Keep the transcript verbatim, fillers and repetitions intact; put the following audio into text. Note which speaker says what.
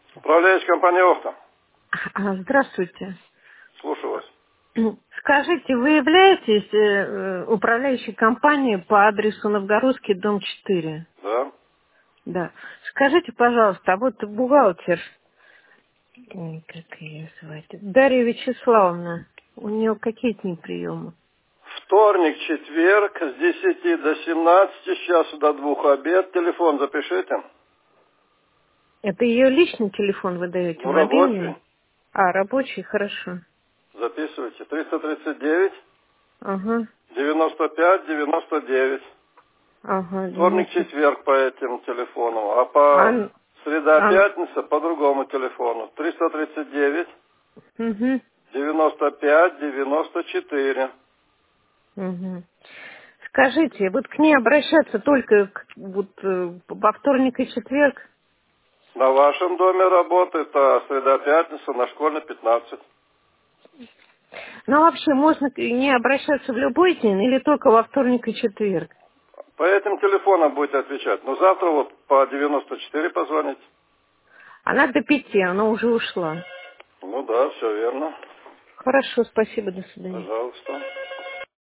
Speaker 1: Управляющая компания «Охта».
Speaker 2: А, Здравствуйте.
Speaker 1: Слушаю вас.
Speaker 2: Скажите, вы являетесь э, э, управляющей компанией по адресу Новгородский, дом четыре?
Speaker 1: Да.
Speaker 2: Да. Скажите, пожалуйста, а вот бухгалтер, ой, как ее звать, Дарья Вячеславовна, у нее какие дни приема?
Speaker 1: Вторник, четверг, с десяти до семнадцати, с часу до двух обед. Телефон запишите.
Speaker 2: Это ее личный телефон вы даете,
Speaker 1: Ну, рабочий.
Speaker 2: мобильный? А, рабочий, хорошо.
Speaker 1: Записывайте. триста тридцать девять,
Speaker 2: Ага,
Speaker 1: девяносто пять, девяносто девять.
Speaker 2: ага,
Speaker 1: Вторник,
Speaker 2: девяносто.
Speaker 1: четверг по этим телефонам. А
Speaker 2: А,
Speaker 1: по среда,
Speaker 2: а,
Speaker 1: пятница по другому телефону. триста тридцать девять,
Speaker 2: угу,
Speaker 1: девяносто пять, девяносто четыре.
Speaker 2: угу. Скажите, вот к ней обращаться только к- вот, э, во вторник и четверг?
Speaker 1: На вашем доме работает, а среда, пятница на школьной пятнадцать.
Speaker 2: Ну, а вообще, можно к ней обращаться в любой день или только во вторник и четверг?
Speaker 1: По этим телефонам будете отвечать. Но завтра вот по девяносто четыре позвонить.
Speaker 2: Она до пяти, она уже ушла.
Speaker 1: Ну да, все верно.
Speaker 2: Хорошо, спасибо, до свидания.
Speaker 1: Пожалуйста.